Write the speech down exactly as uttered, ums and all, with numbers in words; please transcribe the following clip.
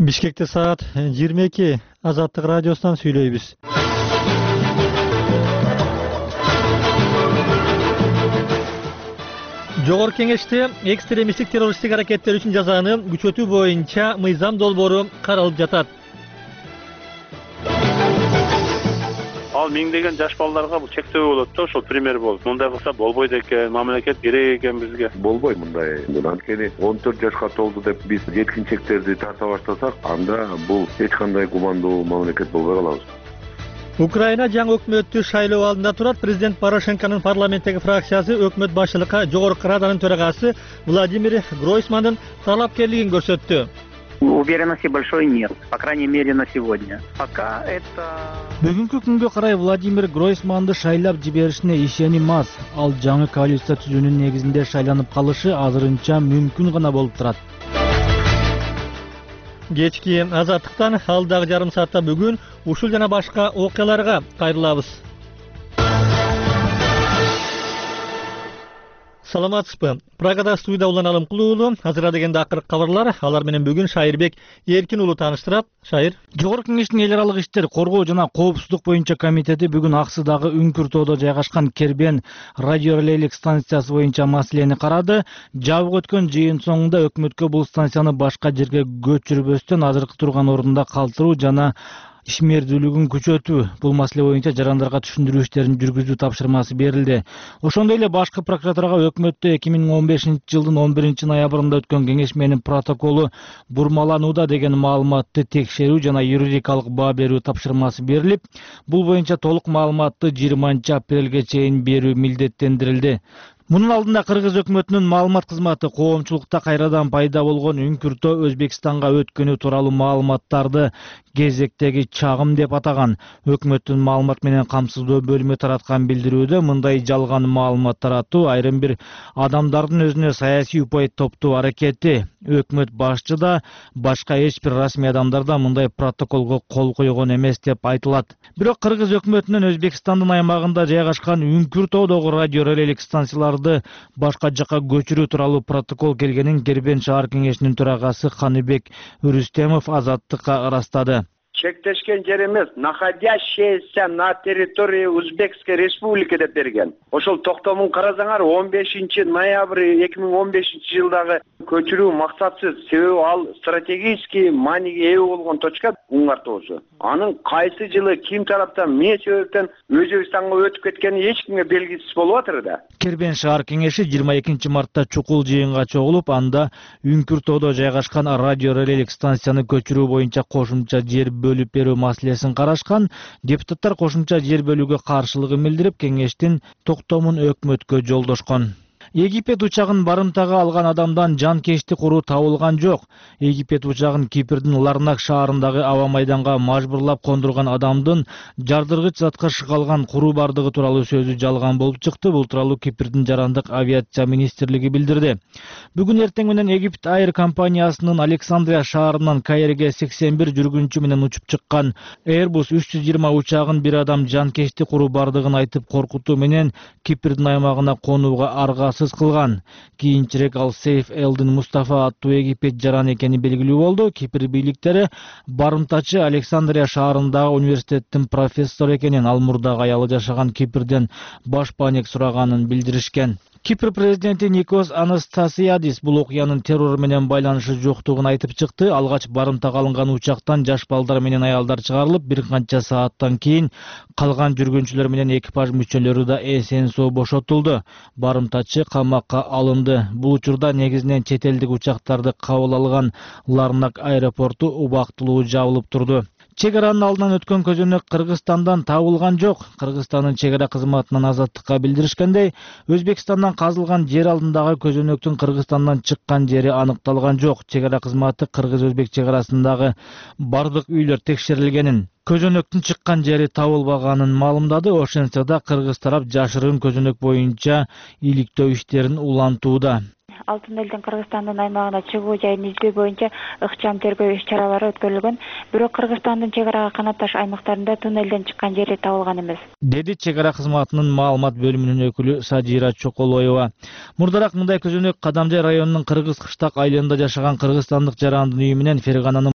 Бишкекте саат жыйырма эки. Азаттык радиосунан сүйлөйбүз. Жогорку Кеңеште экстремисттик террористтик аракеттер үчүн жазаны күчөтүү боюнча мыйзам долбоору каралып жатат. Ал миңдеген жаш балдарга бул чектөө болот да, ошол пример болуп. Мындай кылса болбойт экен, мамлекет керек экен бизге. Болбойт мындай. Анткени он төрт жашка толду деп биз жеткинчектерди тарта баштасак, анда бул эч кандай гумандуу мамлекет болбой калабыз. Украина жаңы өкмөттү шайлоо алдында турат. Президент Порошенконун парламенттеги фракциясы өкмөт башчылыкка Жогорку Раданын төрагасы Владимир Гройсмандын талапкерлигин көрсөттү. Уверенности большой нет, по крайней мере на сегодня. Пока это... Бүгүнкү күнгө карай Владимир Гройсманды шайлап жиберишине ишеним аз. Ал жаңы коалиция түзүүнүн негизинде шайланып калышы азырынча мүмкүн гана болуп турат. Кечки Азаттыктан алдагы жарым саатта бүгүн ушул жана башка окуяларга кайрылабыз. Саламатсызбы? Прагада студияда Улан Алымкулуу. Азыра дегенде акыркы кабарлар. Алар менен бүгүн Шайырбек Эркин уулу тааныштырат. Шайыр. Жогорку Кеңештин эл аралык иштер коргоо жана коопсуздук боюнча комитети бүгүн Аксыдагы Үңкүртоодо жайгашкан Кербен радиорелейлик станциясы боюнча маселени карады. Жабык өткөн жыйын соңунда өкмөткө бул станцияны башка жерге көчүрбөстөн азыркы турган ордунда калтыруу жана ишмердүүлүгүн күчөтүү бул маселе боюнча жарандарга түшүндүрүү иштерин жүргүзүү тапшырмасы берилди. Ошондой эле башкы прокуратурага өкмөттө эки миң он бешинчи жылдын он биринчи ноябрында өткөн кеңешменин протоколу бурмаланууда деген маалыматты текшерүү жана юридикалык баа берүү тапшырмасы берилип, бул боюнча толук маалыматты жыйырманчы апрелге чейин берүү милдеттендирилди. Мунун алдында Кыргыз өкмөтүнүн маалымат кызматы коомчулукта кайрадан пайда болгон Үңкүртөө Өзбекстанга өткөнү тууралуу маалыматтарды кезектеги чагым деп атаган. Өкмөттүн маалымат менен камсыздоо бөлүмү тараткан билдирүүдө мындай жалган маалымат таратуу айрым бир адамдардын өзүнө саясий упай топтоо аракети. Өкмөт башчы да, башка эч бир расмий адамдар да мындай протоколго кол койгон эмес деп айтылат. Бирок Кыргыз өкмөтүнүн Өзбекстандын аймагында жайгашкан Үңкүртоодогу радиорелейлик станцияларды башка жакка көчүрүү тууралуу протокол келгенин Кербен шаар кеңешинин төрагасы Каныбек Рүстемов Азаттыкка ырастады. Чектешкен жер эмес, находящаяся на территории Узбекской республики деп берген. Ошол токтомун карасаңар он бешинчи ноябрь эки миң он бешинчи жылдагы көчүрүү максатсыз, себеби ал стратегический мааниге ээ болгон точка Уңар тоосу. Анын кайсы жылы ким тараптан эмне себептен Өзбекстанга өтүп кеткени эч кимге белгисиз болуп атыр да. Кербен шаар кеңеши жыйырма экинчи мартта чукул жыйынга чогулуп, анда Үңкүртоодо жайгашкан радиорелейлик станцияны көчүрүү боюнча кошумча жер бөлүп берүү маселесин карашкан. Депутаттар кошумча жер бөлүүгө каршылыгын билдирип, кеңештин токтомун өкмөткө жолдошкон. Египет учагын барымтага алган адамдан жанкечтик уруу табылган жок. Египет учагын Кипрдин Ларнак шаарындагы аба майданга мажбурлап кондурган адамдын жардыргыч затка шыгалган куруу бардыгы тууралуу сөзү жалган болуп чыкты. Бул тууралуу Кипрдин жарандык авиация министрлиги билдирди. Бүгүн эртең менен Египет Air компаниясынын Александрия шаарынан Каирге сексен бир жүргүнчү менен учуп чыккан Airbus үч жүз жыйырма учагын бир адам жанкечтик уруу бардыгын айтып коркутуу менен Кипрдин аймагына конууга аргасыз кылган. Кийинчерээк ал Сейф Элдин Мустафа аттуу Египет жаран экени белгилүү болду. Кипр бийликтери барымтачы Александрия шаарындагы университеттин профессору экенин, ал мурдагы аялы жашаган Кипрден баш паник сураганын билдиришкен. Кипр президенти Никос Анастасиадис бул окуянын террор менен байланышы жоктугун айтып чыкты. Алгач барымтага алынган учактан жаш балдар менен аялдар чыгарылып, бир канча сааттан кийин калган жүргүнчүлөр менен экипаж мүчөлөрү да эсен соо бошотулду. Барымтачы камакка алынды. Бул учурда негизинен чет элдик учактарды кабыл алган Ларнак аэропорту убактылуу жабылып турду. Чек аранын алдынан өткөн көзөнөк Кыргызстандан табылган жок. Кыргызстандын чек ара кызматынан Азаттыкка билдиришкендей, Өзбекстандан казылган жер алдындагы көзөнөктүн Кыргызстандан чыккан жери аныкталган жок. Чек ара кызматы Кыргыз-Өзбек чек арасындагы бардык үйлөр текшерилгенин, көзөнөктүн чыккан жери табылбаганын маалымдады. Ошентсе да Кыргыз тарап жашырын көзөнөк боюнча иликтөө иштерин улантууда. Алтын элдин Кыргызстандын аймагына чыгуу жайын издөө боюнча ыкчам тергөө иш-чаралары өткөрүлгөн. Бирок Кыргызстандын чек арага канатташ аймактарында туннелден чыккан жери табылган эмес, деди чек ара кызматынын маалымат бөлүмүнүн өкүлү Садира Чоколоева. Мурдараак мындай көзөнөк Кадамжай районунун Кыргыз Кыштак айылында жашаган кыргызстандык жарандын үйү менен Фергананын